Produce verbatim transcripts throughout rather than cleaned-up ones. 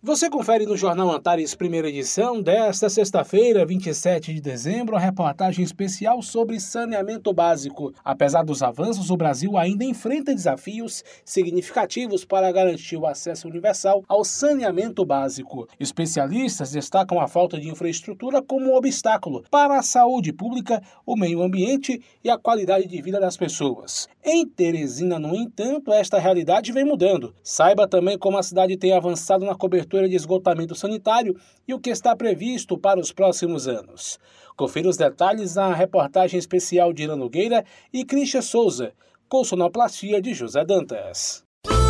Você confere no Jornal Antares, primeira edição, desta sexta-feira, vinte e sete de dezembro, a reportagem especial sobre saneamento básico. Apesar dos avanços, o Brasil ainda enfrenta desafios significativos para garantir o acesso universal ao saneamento básico. Especialistas destacam a falta de infraestrutura como um obstáculo para a saúde pública, o meio ambiente e a qualidade de vida das pessoas. Em Teresina, no entanto, esta realidade vem mudando. Saiba também como a cidade tem avançado na cobertura de esgotamento sanitário e o que está previsto para os próximos anos. Confira os detalhes na reportagem especial de Ira Nogueira e Christian Souza, com sonoplastia de José Dantas.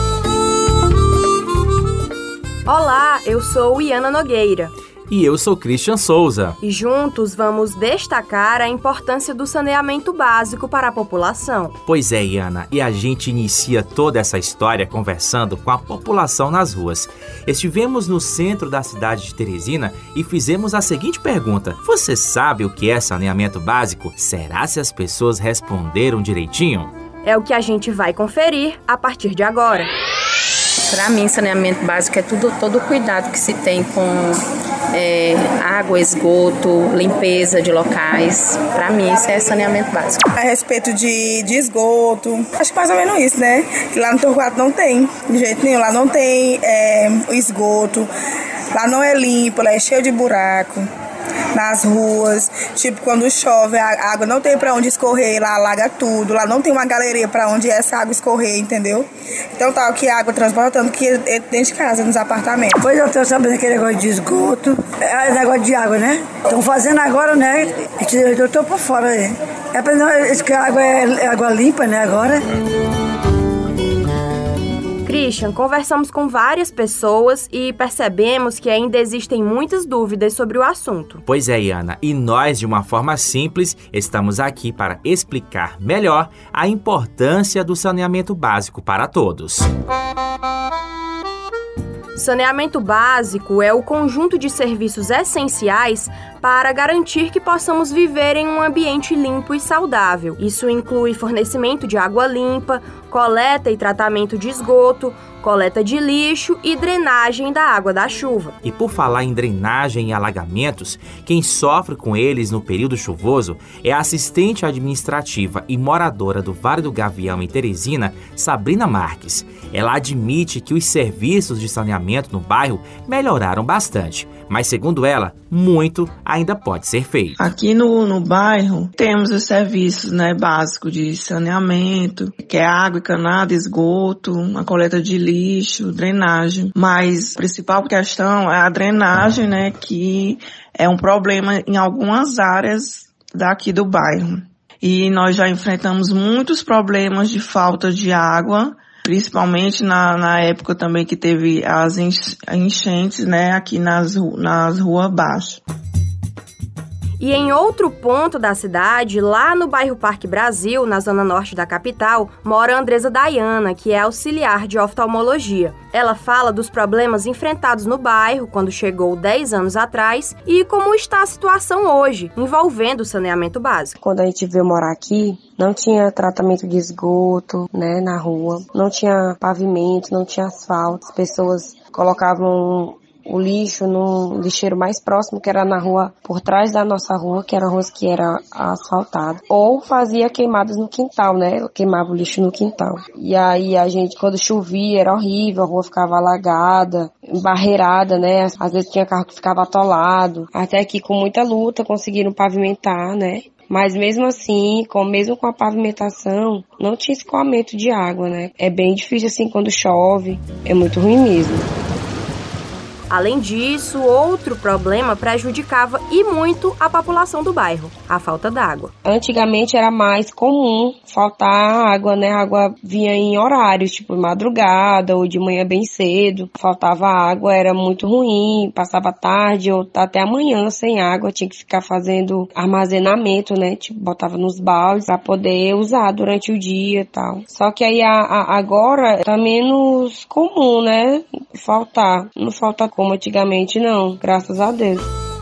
Olá, eu sou Iana Nogueira. E eu sou Christian Souza. E juntos vamos destacar a importância do saneamento básico para a população. Pois é, Iana, e a gente inicia toda essa história conversando com a população nas ruas. Estivemos no centro da cidade de Teresina e fizemos a seguinte pergunta: você sabe o que é saneamento básico? Será se as pessoas responderam direitinho? É o que a gente vai conferir a partir de agora. Para mim, saneamento básico é tudo, todo o cuidado que se tem com é, água, esgoto, limpeza de locais. Para mim, isso é saneamento básico. A respeito de, de esgoto, acho que mais ou menos isso, né? Que lá no Torquato não tem, de jeito nenhum. Lá não tem é, o esgoto, lá não é limpo, lá é cheio de buraco. Nas ruas, tipo quando chove, a água não tem pra onde escorrer, lá alaga tudo, lá não tem uma galeria pra onde essa água escorrer, entendeu? Então tá, o que a água transportando que é dentro de casa, nos apartamentos. Pois eu tô sabendo aquele negócio de esgoto, é negócio de água, né? Estão fazendo agora, né? Eu tô por fora aí. É pra não, que a água é água limpa, né, agora? Christian, conversamos com várias pessoas e percebemos que ainda existem muitas dúvidas sobre o assunto. Pois é, Iana, e nós, de uma forma simples, estamos aqui para explicar melhor a importância do saneamento básico para todos. Saneamento básico é o conjunto de serviços essenciais para garantir que possamos viver em um ambiente limpo e saudável. Isso inclui fornecimento de água limpa, coleta e tratamento de esgoto, coleta de lixo e drenagem da água da chuva. E por falar em drenagem e alagamentos, quem sofre com eles no período chuvoso é a assistente administrativa e moradora do Vale do Gavião em Teresina, Sabrina Marques. Ela admite que os serviços de saneamento no bairro melhoraram bastante, mas segundo ela, muito ainda pode ser feito. Aqui no, no bairro temos os serviços, né, básicos de saneamento, que é água encanada, esgoto, a coleta de lixo, drenagem. Mas a principal questão é a drenagem, né, que é um problema em algumas áreas daqui do bairro. E nós já enfrentamos muitos problemas de falta de água, principalmente na, na época também que teve as enchentes, né, aqui nas, nas ruas baixas. E em outro ponto da cidade, lá no bairro Parque Brasil, na zona norte da capital, mora a Andresa Dayana, que é auxiliar de oftalmologia. Ela fala dos problemas enfrentados no bairro quando chegou dez anos atrás e como está a situação hoje, envolvendo o saneamento básico. Quando a gente veio morar aqui, não tinha tratamento de esgoto, né, na rua, não tinha pavimento, não tinha asfalto, as pessoas colocavam o lixo no lixeiro mais próximo, que era na rua por trás da nossa rua, que era a rua que era asfaltada. Ou fazia queimadas no quintal, né? Queimava o lixo no quintal. E aí a gente, quando chovia, era horrível, a rua ficava alagada, embarreirada, né? Às vezes tinha carro que ficava atolado. Até que com muita luta conseguiram pavimentar, né? Mas mesmo assim, com, mesmo com a pavimentação, não tinha escoamento de água, né? É bem difícil assim quando chove, é muito ruim mesmo. Além disso, outro problema prejudicava e muito a população do bairro, a falta d'água. Antigamente era mais comum faltar água, né? A água vinha em horários, tipo madrugada ou de manhã bem cedo. Faltava água, era muito ruim, passava tarde ou até amanhã sem água, tinha que ficar fazendo armazenamento, né? Tipo, botava nos baldes para poder usar durante o dia e tal. Só que aí a, a, agora tá menos comum, né? Faltar, não falta como antigamente não, graças a Deus.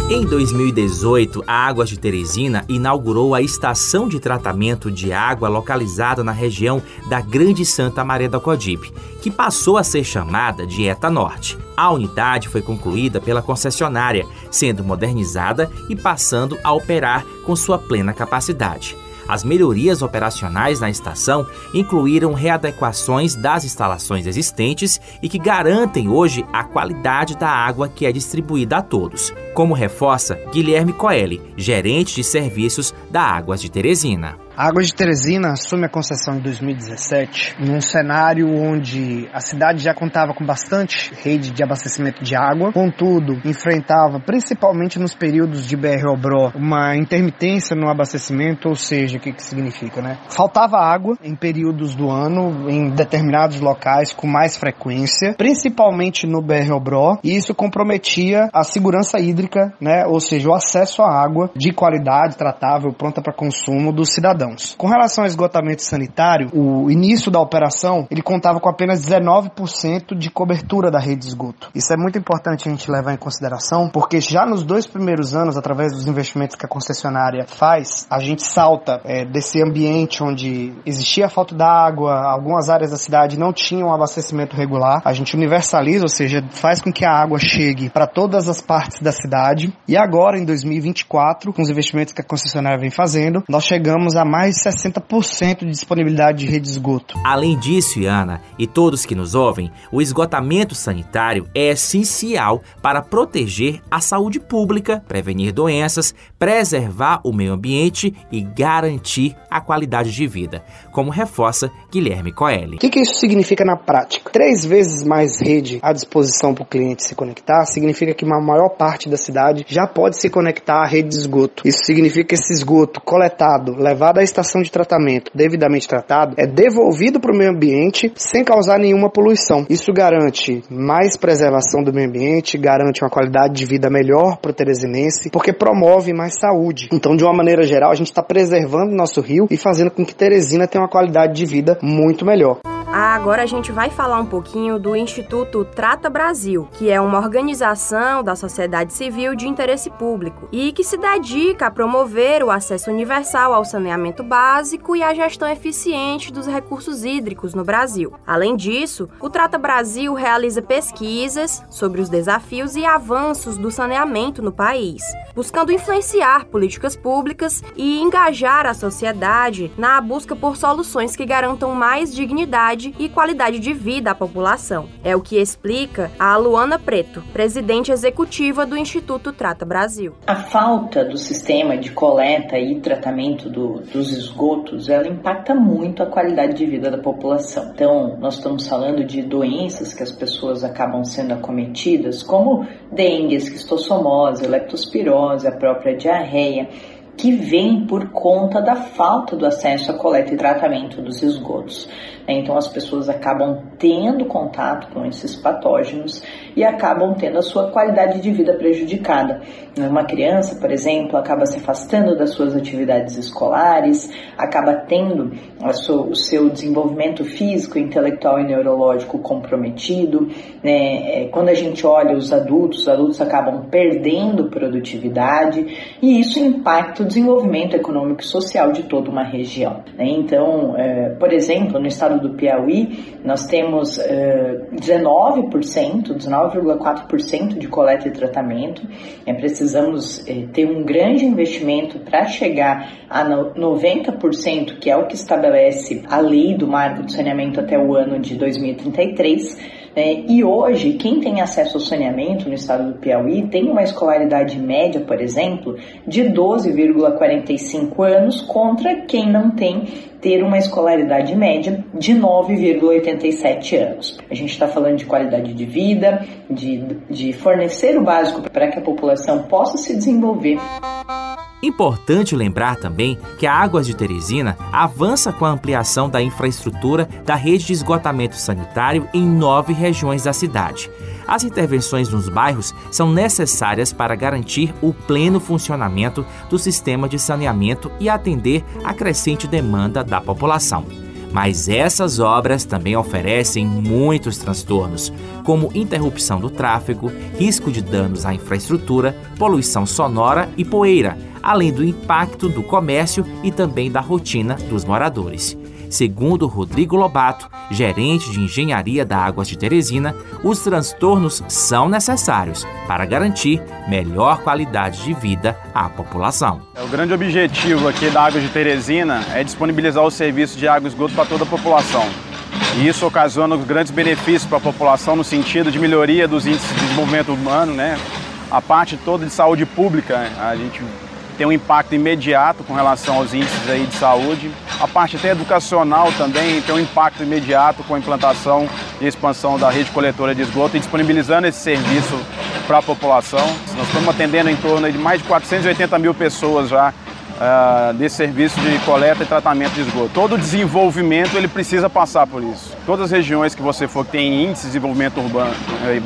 Em dois mil e dezoito, a Águas de Teresina inaugurou a estação de tratamento de água localizada na região da Grande Santa Maria da Codipe, que passou a ser chamada de ETA Norte. A unidade foi concluída pela concessionária, sendo modernizada e passando a operar com sua plena capacidade. As melhorias operacionais na estação incluíram readequações das instalações existentes e que garantem hoje a qualidade da água que é distribuída a todos, como reforça Guilherme Coelho, gerente de serviços da Águas de Teresina. A Águas de Teresina assume a concessão em dois mil e dezessete, num cenário onde a cidade já contava com bastante rede de abastecimento de água, contudo, enfrentava, principalmente nos períodos de B R-Obró, uma intermitência no abastecimento, ou seja, o que que significa, né? Faltava água em períodos do ano, em determinados locais, com mais frequência, principalmente no B R-Obró, e isso comprometia a segurança hídrica, né? Ou seja, o acesso à água de qualidade, tratável, pronta para consumo dos cidadãos. Com relação ao esgotamento sanitário, o início da operação, ele contava com apenas dezenove por cento de cobertura da rede de esgoto. Isso é muito importante a gente levar em consideração, porque já nos dois primeiros anos, através dos investimentos que a concessionária faz, a gente salta é, desse ambiente onde existia falta d'água, algumas áreas da cidade não tinham abastecimento regular, a gente universaliza, ou seja, faz com que a água chegue para todas as partes da cidade, e agora, em dois mil e vinte e quatro, com os investimentos que a concessionária vem fazendo, nós chegamos a mais de sessenta por cento de disponibilidade de rede de esgoto. Além disso, Iana, e todos que nos ouvem, o esgotamento sanitário é essencial para proteger a saúde pública, prevenir doenças, preservar o meio ambiente e garantir a qualidade de vida, como reforça Guilherme Coelho. O que que isso significa na prática? Três vezes mais rede à disposição para o cliente se conectar significa que uma maior parte da cidade já pode se conectar à rede de esgoto. Isso significa que esse esgoto coletado, levado à estação de tratamento, devidamente tratado, é devolvido para o meio ambiente sem causar nenhuma poluição. Isso garante mais preservação do meio ambiente, garante uma qualidade de vida melhor para o teresinense, porque promove mais saúde. Então, de uma maneira geral, a gente está preservando nosso rio e fazendo com que Teresina tenha uma qualidade de vida muito melhor. Agora a gente vai falar um pouquinho do Instituto Trata Brasil, que é uma organização da sociedade civil de interesse público e que se dedica a promover o acesso universal ao saneamento básico e a gestão eficiente dos recursos hídricos no Brasil. Além disso, o Trata Brasil realiza pesquisas sobre os desafios e avanços do saneamento no país, buscando influenciar políticas públicas e engajar a sociedade na busca por soluções que garantam mais dignidade e qualidade de vida à população. É o que explica a Luana Preto, presidente executiva do Instituto Trata Brasil. A falta do sistema de coleta e tratamento do, dos esgotos, ela impacta muito a qualidade de vida da população. Então, nós estamos falando de doenças que as pessoas acabam sendo acometidas, como dengue, esquistossomose, leptospirose, a própria diarreia, que vem por conta da falta do acesso à coleta e tratamento dos esgotos. Então as pessoas acabam tendo contato com esses patógenos e acabam tendo a sua qualidade de vida prejudicada. Uma criança, por exemplo, acaba se afastando das suas atividades escolares, acaba tendo a sua, o seu desenvolvimento físico, intelectual e neurológico comprometido. Né? Quando a gente olha os adultos, os adultos acabam perdendo produtividade e isso impacta o desenvolvimento econômico e social de toda uma região. Né? Então, é, por exemplo, no estado do Piauí, nós temos é, dezenove por cento, dezenove vírgula quatro por cento de coleta e tratamento. É, precisamos é, ter um grande investimento para chegar a noventa por cento, que é o que estabelece a lei do marco do saneamento até o ano de dois mil e trinta e três. É, e hoje, quem tem acesso ao saneamento no estado do Piauí tem uma escolaridade média, por exemplo, de doze vírgula quarenta e cinco anos, contra quem não tem ter uma escolaridade média de nove vírgula oitenta e sete anos. A gente está falando de qualidade de vida, de, de fornecer o básico para que a população possa se desenvolver. Importante lembrar também que a Águas de Teresina avança com a ampliação da infraestrutura da rede de esgotamento sanitário em nove regiões da cidade. As intervenções nos bairros são necessárias para garantir o pleno funcionamento do sistema de saneamento e atender à crescente demanda da população. Mas essas obras também oferecem muitos transtornos, como interrupção do tráfego, risco de danos à infraestrutura, poluição sonora e poeira, além do impacto do comércio e também da rotina dos moradores. Segundo Rodrigo Lobato, gerente de engenharia da Águas de Teresina, os transtornos são necessários para garantir melhor qualidade de vida à população. O grande objetivo aqui da Águas de Teresina é disponibilizar o serviço de água e esgoto para toda a população. E isso ocasiona grandes benefícios para a população no sentido de melhoria dos índices de desenvolvimento urbano, né? A parte toda de saúde pública, a gente tem um impacto imediato com relação aos índices aí de saúde. A parte até educacional também tem um impacto imediato com a implantação e expansão da rede coletora de esgoto e disponibilizando esse serviço para a população. Nós estamos atendendo em torno de mais de quatrocentas e oitenta mil pessoas já uh, desse serviço de coleta e tratamento de esgoto. Todo desenvolvimento ele precisa passar por isso. Todas as regiões que você for que tem índices de desenvolvimento urbano,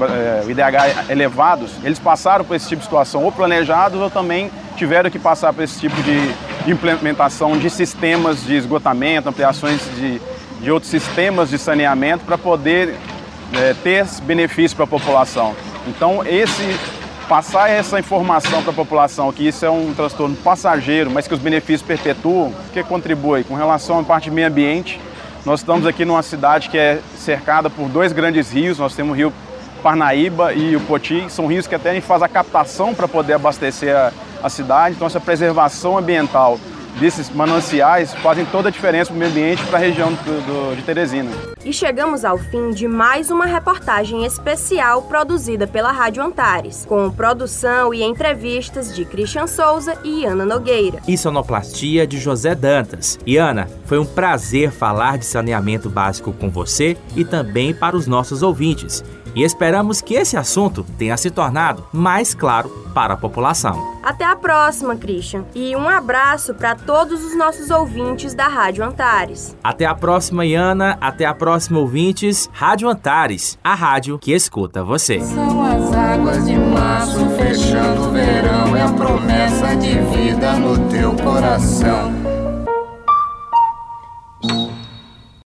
I D H elevados, eles passaram por esse tipo de situação, ou planejados ou também tiveram que passar por esse tipo de implementação de sistemas de esgotamento, ampliações de, de outros sistemas de saneamento para poder é, ter benefício para a população. Então, esse, passar essa informação para a população que isso é um transtorno passageiro, mas que os benefícios perpetuam, que contribui com relação à parte de meio ambiente. Nós estamos aqui numa cidade que é cercada por dois grandes rios, nós temos o rio Parnaíba e o Poti, são rios que até a gente faz a captação para poder abastecer a, a cidade, então essa preservação ambiental desses mananciais fazem toda a diferença para o meio ambiente e para a região do, do, de Teresina. E chegamos ao fim de mais uma reportagem especial produzida pela Rádio Antares, com produção e entrevistas de Christian Souza e Ana Nogueira. E sonoplastia de José Dantas. E Ana, foi um prazer falar de saneamento básico com você e também para os nossos ouvintes. E esperamos que esse assunto tenha se tornado mais claro para a população. Até a próxima, Christian. E um abraço para todos os nossos ouvintes da Rádio Antares. Até a próxima, Iana. Até a próxima, ouvintes. Rádio Antares, a rádio que escuta você. São as águas de março fechando o verão, é a promessa de vida no teu coração.